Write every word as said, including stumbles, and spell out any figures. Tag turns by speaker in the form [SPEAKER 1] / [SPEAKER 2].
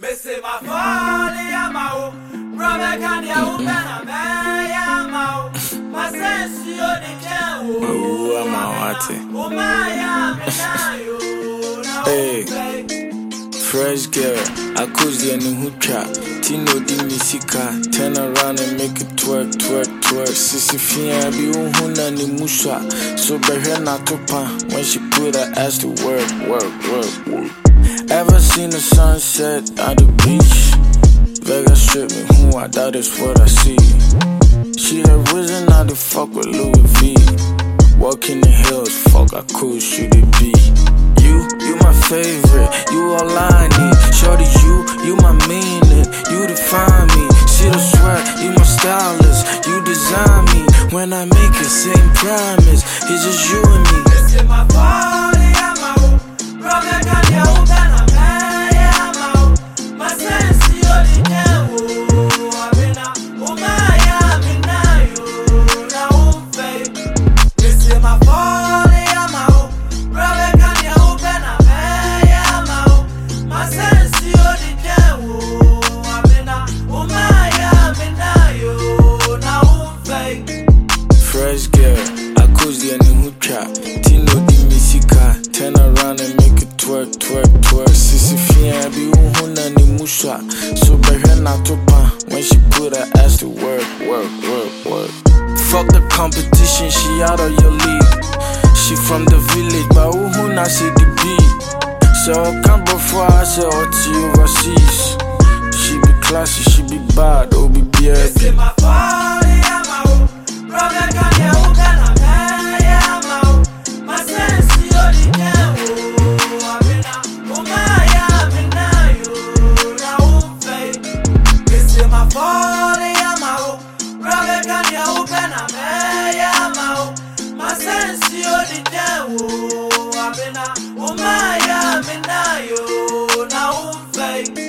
[SPEAKER 1] Missy my folly, I'm out. Brother, can you open a man? I'm out. My sense, you're the cow.
[SPEAKER 2] Oh, I'm out.
[SPEAKER 1] Oh, my,
[SPEAKER 2] Hey, fresh girl, I could the new trap. Tino di misika, turn around and make it twerk, twerk, twerk. Sissy Fia be uhuna ni musha. So behe na topa when she put her ass to work, work, work, work. Ever seen the sunset at the beach? Vegas strip me, who I doubt is what I see. She had risen out the fuck with Louis V. Walking the hills, fuck, I could shoot it be. You, you my favorite, you all I need. Shorty, you, you my meaning, you define me. See the sweat, you my stylist, you design me. When I make it, same promise, it's just you and me.
[SPEAKER 1] This is my body, I'm out. Brother, can you open a man? I'm out. My sense, you're the cow. I've been out. Oh, my, I'm in now. Now, fake. This is my body, I'm out. Brother, can you open a man? I'm out. My sense, you're the cow. I've been out. Oh, my, I'm in now. Now, fake.
[SPEAKER 2] Fresh girl, I coach the new trap. Tino di misika, turn around and make it twerk, twerk, twerk. Sissy Fia be uhuna ni musha. So behe na topa when she put her ass to work, work, work, work. Fuck the competition, she out of your league. She from the village, but uhuna say the beat. So come before I say all to overseas. She be classy, she be bad, oh be
[SPEAKER 1] This is
[SPEAKER 2] beard.
[SPEAKER 1] my body, I'm out. Brother, can you open a man? I'm out. My sense, you're the cow. I've been out. Oh, my, I'm in now. Now, fake. This is my body, I'm out. Brother, can you open a man? I'm out. My sense, you're the cow. I've been out. Oh, my, I'm in now. Now, fake.